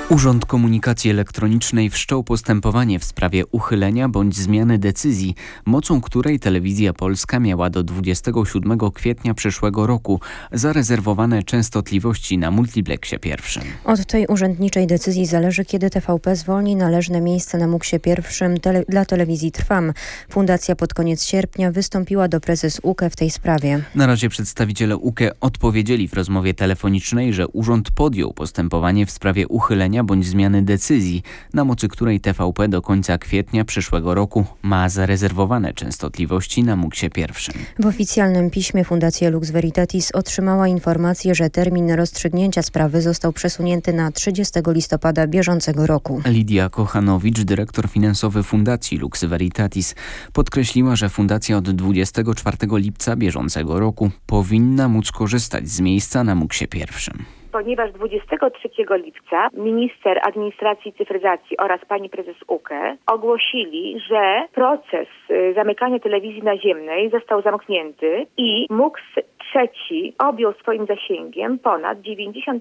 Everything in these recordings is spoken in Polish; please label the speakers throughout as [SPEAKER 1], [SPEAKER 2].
[SPEAKER 1] Urząd Komunikacji Elektronicznej wszczął postępowanie w sprawie uchylenia bądź zmiany decyzji, mocą której Telewizja Polska miała do 27 kwietnia przyszłego roku zarezerwowane częstotliwości na multipleksie pierwszym.
[SPEAKER 2] Od tej urzędniczej decyzji zależy, kiedy TVP zwolni należne miejsce na MUKS-ie pierwszym dla telewizji Trwam. Fundacja pod koniec sierpnia wystąpiła do prezes UKE w tej sprawie.
[SPEAKER 1] Na razie przedstawiciele UKE odpowiedzieli w rozmowie telefonicznej, że urząd podjął postępowanie w sprawie uchylenia bądź zmiany decyzji, na mocy której TVP do końca kwietnia przyszłego roku ma zarezerwowane częstotliwości na MUKS-ie pierwszym.
[SPEAKER 2] W oficjalnym piśmie Fundacja Lux Veritatis otrzymała informację, że termin rozstrzygnięcia sprawy został przesunięty na 30 listopada bieżącego roku.
[SPEAKER 1] Lidia Kochanowicz, dyrektor finansowy Fundacji Lux Veritatis, podkreśliła, że fundacja od 24 lipca bieżącego roku powinna móc korzystać z miejsca na MUKS-ie pierwszym.
[SPEAKER 3] Ponieważ 23 lipca minister administracji i cyfryzacji oraz pani prezes UKE ogłosili, że proces zamykania telewizji naziemnej został zamknięty i MUKS trzeci objął swoim zasięgiem ponad 95%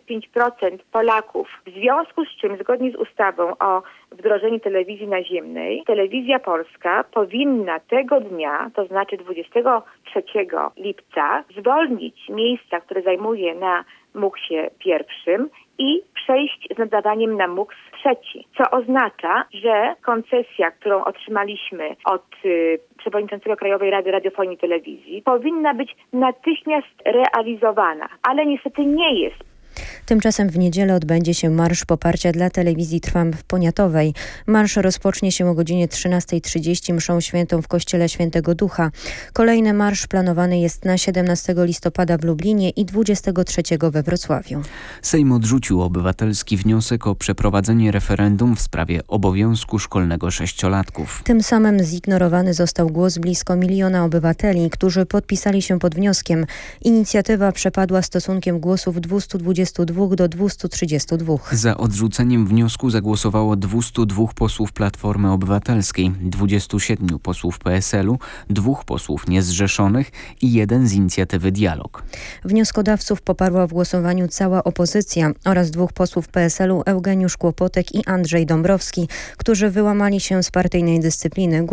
[SPEAKER 3] Polaków. W związku z czym, zgodnie z ustawą o wdrożeniu telewizji naziemnej, Telewizja Polska powinna tego dnia, to znaczy 23 lipca, zwolnić miejsca, które zajmuje na MUKS-ie pierwszym i przejść z nadawaniem na MUKS trzeci, co oznacza, że koncesja, którą otrzymaliśmy od przewodniczącego Krajowej Rady Radiofonii i Telewizji, powinna być natychmiast realizowana, ale niestety nie jest.
[SPEAKER 2] Tymczasem w niedzielę odbędzie się marsz poparcia dla telewizji Trwam w Poniatowej. Marsz rozpocznie się o godzinie 13:30 mszą świętą w kościele Świętego Ducha. Kolejny marsz planowany jest na 17 listopada w Lublinie i 23 we Wrocławiu.
[SPEAKER 1] Sejm odrzucił obywatelski wniosek o przeprowadzenie referendum w sprawie obowiązku szkolnego sześciolatków.
[SPEAKER 2] Tym samym zignorowany został głos blisko 1 miliona obywateli, którzy podpisali się pod wnioskiem. Inicjatywa przepadła stosunkiem głosów 222 do 232.
[SPEAKER 1] Za odrzuceniem wniosku zagłosowało 202 posłów Platformy Obywatelskiej, 27 posłów PSL-u, 2 posłów niezrzeszonych i 1 z inicjatywy Dialog.
[SPEAKER 2] Wnioskodawców poparła w głosowaniu cała opozycja oraz 2 posłów PSL-u, Eugeniusz Kłopotek i Andrzej Dąbrowski, którzy wyłamali się z partyjnej dyscypliny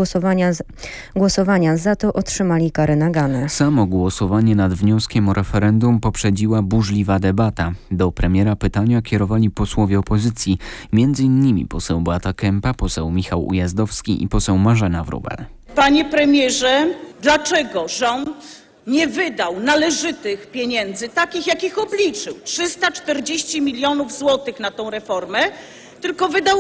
[SPEAKER 2] głosowania, za to otrzymali karę nagany.
[SPEAKER 1] Samo głosowanie nad wnioskiem o referendum poprzedziła burzliwa debata. Do premiera pytania kierowali posłowie opozycji, m.in. poseł Beata Kempa, poseł Michał Ujazdowski i poseł Marzena Wróbel.
[SPEAKER 4] Panie premierze, dlaczego rząd nie wydał należytych pieniędzy, takich jakich obliczył, 340 milionów złotych na tą reformę, tylko wydał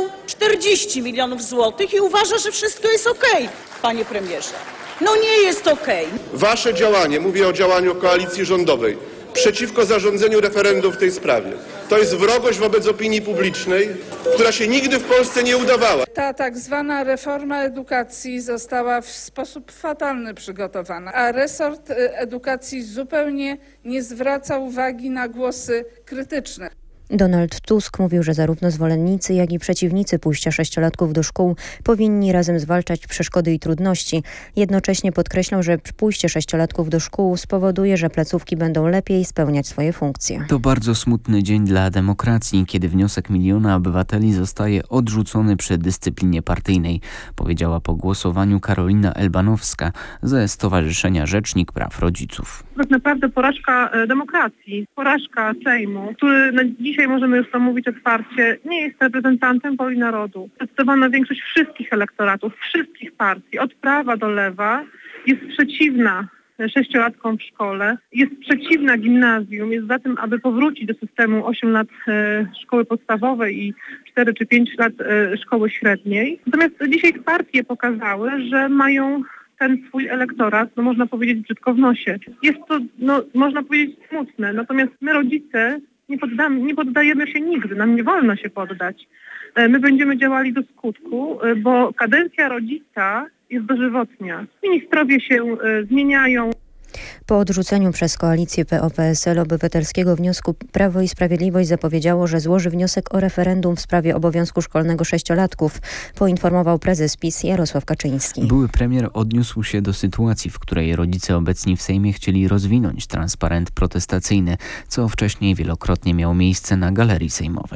[SPEAKER 4] 40 milionów złotych i uważa, że wszystko jest okej, panie premierze? No nie jest okej.
[SPEAKER 5] Wasze działanie, mówię o działaniu koalicji rządowej, przeciwko zarządzeniu referendum w tej sprawie. To jest wrogość wobec opinii publicznej, która się nigdy w Polsce nie udawała.
[SPEAKER 6] Ta tak zwana reforma edukacji została w sposób fatalny przygotowana, a resort edukacji zupełnie nie zwraca uwagi na głosy krytyczne.
[SPEAKER 2] Donald Tusk mówił, że zarówno zwolennicy, jak i przeciwnicy pójścia sześciolatków do szkół powinni razem zwalczać przeszkody i trudności. Jednocześnie podkreślał, że pójście sześciolatków do szkół spowoduje, że placówki będą lepiej spełniać swoje funkcje.
[SPEAKER 1] To bardzo smutny dzień dla demokracji, kiedy wniosek 1 miliona obywateli zostaje odrzucony przy dyscyplinie partyjnej, powiedziała po głosowaniu Karolina Elbanowska ze Stowarzyszenia Rzecznik Praw Rodziców.
[SPEAKER 7] Tak naprawdę porażka demokracji, porażka Sejmu, który dzisiaj możemy już to mówić otwarcie, nie jest reprezentantem woli narodu. Zdecydowana większość wszystkich elektoratów, wszystkich partii, od prawa do lewa, jest przeciwna sześciolatkom w szkole, jest przeciwna gimnazjum, jest za tym, aby powrócić do systemu 8 lat szkoły podstawowej i 4 czy 5 lat szkoły średniej. Natomiast dzisiaj partie pokazały, że mają ten swój elektorat, można powiedzieć, brzydko w nosie. Jest to, można powiedzieć, smutne. Natomiast my, rodzice, nie poddajemy się nigdy. Nam nie wolno się poddać. My będziemy działali do skutku, bo kadencja rodzica jest dożywotnia. Ministrowie się zmieniają.
[SPEAKER 2] Po odrzuceniu przez koalicję PO-PSL obywatelskiego wniosku Prawo i Sprawiedliwość zapowiedziało, że złoży wniosek o referendum w sprawie obowiązku szkolnego sześciolatków, poinformował prezes PiS Jarosław Kaczyński.
[SPEAKER 1] Były premier odniósł się do sytuacji, w której rodzice obecni w Sejmie chcieli rozwinąć transparent protestacyjny, co wcześniej wielokrotnie miało miejsce na Galerii Sejmowej.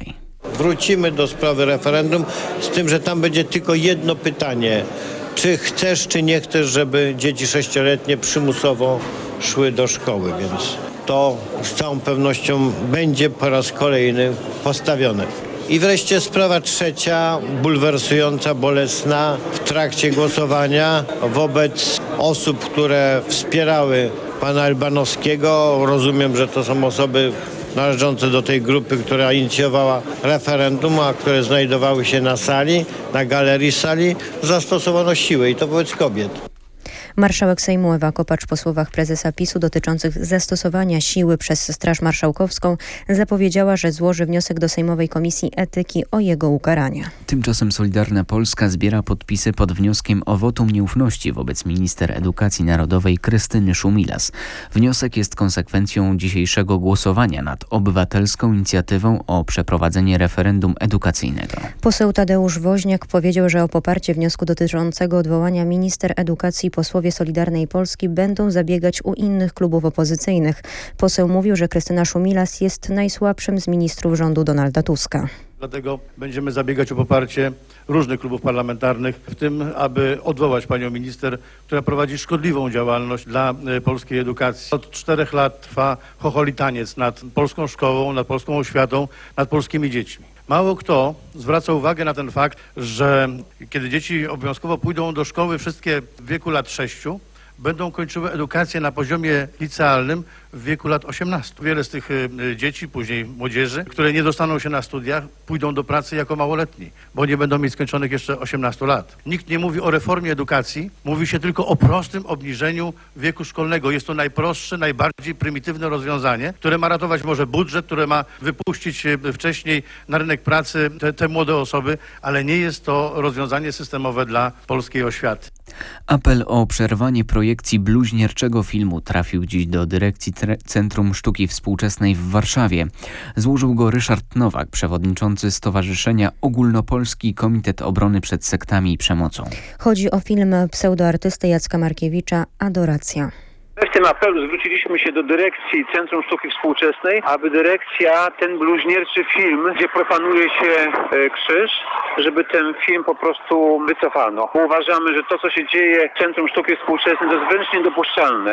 [SPEAKER 8] Wrócimy do sprawy referendum, z tym, że tam będzie tylko jedno pytanie. Czy chcesz, czy nie chcesz, żeby dzieci 6-letnie przymusowo szły do szkoły, więc to z całą pewnością będzie po raz kolejny postawione. I wreszcie sprawa trzecia, bulwersująca, bolesna. W trakcie głosowania wobec osób, które wspierały pana Elbanowskiego, rozumiem, że to są osoby należące do tej grupy, która inicjowała referendum, a które znajdowały się na sali, na galerii sali, zastosowano siłę i to wobec kobiet.
[SPEAKER 2] Marszałek Sejmu Ewa Kopacz po słowach prezesa PiS-u dotyczących zastosowania siły przez Straż Marszałkowską zapowiedziała, że złoży wniosek do Sejmowej Komisji Etyki o jego ukaranie.
[SPEAKER 1] Tymczasem Solidarna Polska zbiera podpisy pod wnioskiem o wotum nieufności wobec minister edukacji narodowej Krystyny Szumilas. Wniosek jest konsekwencją dzisiejszego głosowania nad obywatelską inicjatywą o przeprowadzenie referendum edukacyjnego.
[SPEAKER 2] Poseł Tadeusz Woźniak powiedział, że o poparcie wniosku dotyczącego odwołania minister edukacji posłowie Solidarnej Polski będą zabiegać u innych klubów opozycyjnych. Poseł mówił, że Krystyna Szumilas jest najsłabszym z ministrów rządu Donalda Tuska.
[SPEAKER 9] Dlatego będziemy zabiegać o poparcie różnych klubów parlamentarnych, w tym aby odwołać panią minister, która prowadzi szkodliwą działalność dla polskiej edukacji. Od 4 lat trwa chocholitaniec nad polską szkołą, nad polską oświatą, nad polskimi dziećmi. Mało kto zwraca uwagę na ten fakt, że kiedy dzieci obowiązkowo pójdą do szkoły, wszystkie w wieku lat 6, będą kończyły edukację na poziomie licealnym w wieku lat 18. Wiele z tych dzieci, później młodzieży, które nie dostaną się na studiach, pójdą do pracy jako małoletni, bo nie będą mieć skończonych jeszcze 18 lat. Nikt nie mówi o reformie edukacji, mówi się tylko o prostym obniżeniu wieku szkolnego. Jest to najprostsze, najbardziej prymitywne rozwiązanie, które ma ratować może budżet, które ma wypuścić wcześniej na rynek pracy te młode osoby, ale nie jest to rozwiązanie systemowe dla polskiej oświaty.
[SPEAKER 1] Apel o przerwanie projekcji bluźnierczego filmu trafił dziś do dyrekcji Centrum Sztuki Współczesnej w Warszawie. Złożył go Ryszard Nowak, przewodniczący Stowarzyszenia Ogólnopolski Komitet Obrony przed Sektami i Przemocą.
[SPEAKER 2] Chodzi o film pseudoartysty Jacka Markiewicza „Adoracja”.
[SPEAKER 10] W tym apelu zwróciliśmy się do dyrekcji Centrum Sztuki Współczesnej, aby dyrekcja ten bluźnierczy film, gdzie profanuje się krzyż, żeby ten film po prostu wycofano. Uważamy, że to, co się dzieje w Centrum Sztuki Współczesnej, to jest wręcz niedopuszczalne.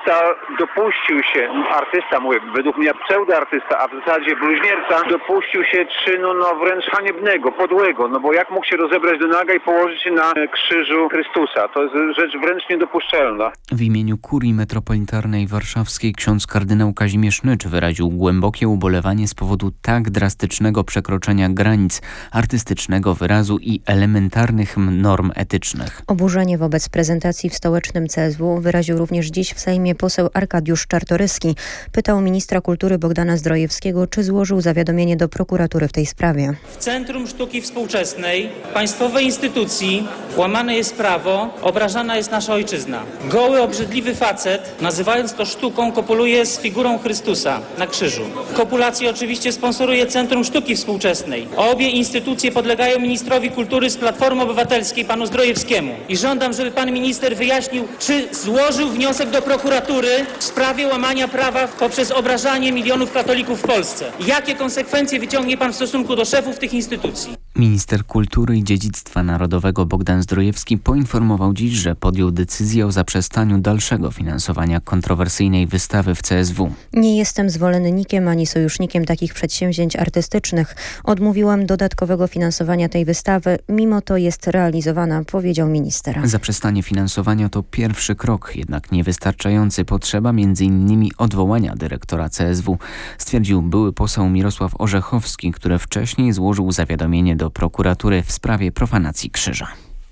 [SPEAKER 10] Mówię, według mnie pseudoartysta, a w zasadzie bluźnierca, dopuścił się czynu wręcz haniebnego, podłego, bo jak mógł się rozebrać do naga i położyć się na krzyżu Chrystusa? To jest rzecz wręcz niedopuszczalna.
[SPEAKER 1] W imieniu Kurii Metropolitarnej Warszawskiej ksiądz kardynał Kazimierz Nycz wyraził głębokie ubolewanie z powodu tak drastycznego przekroczenia granic artystycznego wyrazu i elementarnych norm etycznych.
[SPEAKER 2] Oburzenie wobec prezentacji w stołecznym CSW wyraził również dziś w Sejmie poseł Arkadiusz Czartoryski. Pytał ministra kultury Bogdana Zdrojewskiego, czy złożył zawiadomienie do prokuratury w tej sprawie.
[SPEAKER 11] W Centrum Sztuki Współczesnej, państwowej instytucji, łamane jest prawo, obrażana jest nasza ojczyzna. Goły, obrzydliwy facet, nazywając to sztuką, kopuluje z figurą Chrystusa na krzyżu. Kopulację oczywiście sponsoruje Centrum Sztuki Współczesnej. Obie instytucje podlegają ministrowi kultury z Platformy Obywatelskiej, panu Zdrojewskiemu. I żądam, żeby pan minister wyjaśnił, czy złożył wniosek do prokuratury w sprawie łamania prawa poprzez obrażanie milionów katolików w Polsce. Jakie konsekwencje wyciągnie pan w stosunku do szefów tych instytucji?
[SPEAKER 1] Minister Kultury i Dziedzictwa Narodowego Bogdan Zdrojewski poinformował dziś, że podjął decyzję o zaprzestaniu dalszego finansowania kontrowersyjnej wystawy w CSW.
[SPEAKER 2] Nie jestem zwolennikiem ani sojusznikiem takich przedsięwzięć artystycznych. Odmówiłam dodatkowego finansowania tej wystawy, mimo to jest realizowana, powiedział minister.
[SPEAKER 1] Zaprzestanie finansowania to pierwszy krok, jednak niewystarczający. Potrzeba m.in. odwołania dyrektora CSW, stwierdził były poseł Mirosław Orzechowski, który wcześniej złożył zawiadomienie do prokuratury w sprawie profanacji krzyża.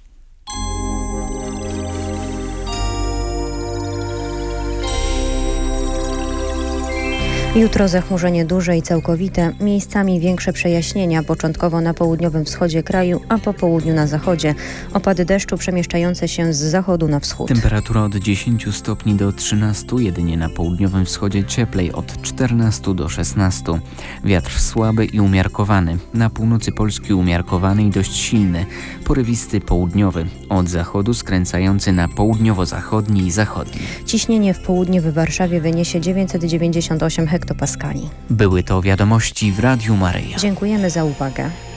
[SPEAKER 2] Jutro zachmurzenie duże i całkowite, miejscami większe przejaśnienia, początkowo na południowym wschodzie kraju, a po południu na zachodzie. Opady deszczu przemieszczające się z zachodu na wschód.
[SPEAKER 1] Temperatura od 10 stopni do 13, jedynie na południowym wschodzie cieplej od 14 do 16. Wiatr słaby i umiarkowany. Na północy Polski umiarkowany i dość silny. porywisty południowy, od zachodu skręcający na południowo-zachodni i zachodni.
[SPEAKER 2] Ciśnienie w południe w Warszawie wyniesie 998 hektopaskali.
[SPEAKER 1] Były to wiadomości w Radiu Maryja.
[SPEAKER 2] Dziękujemy za uwagę.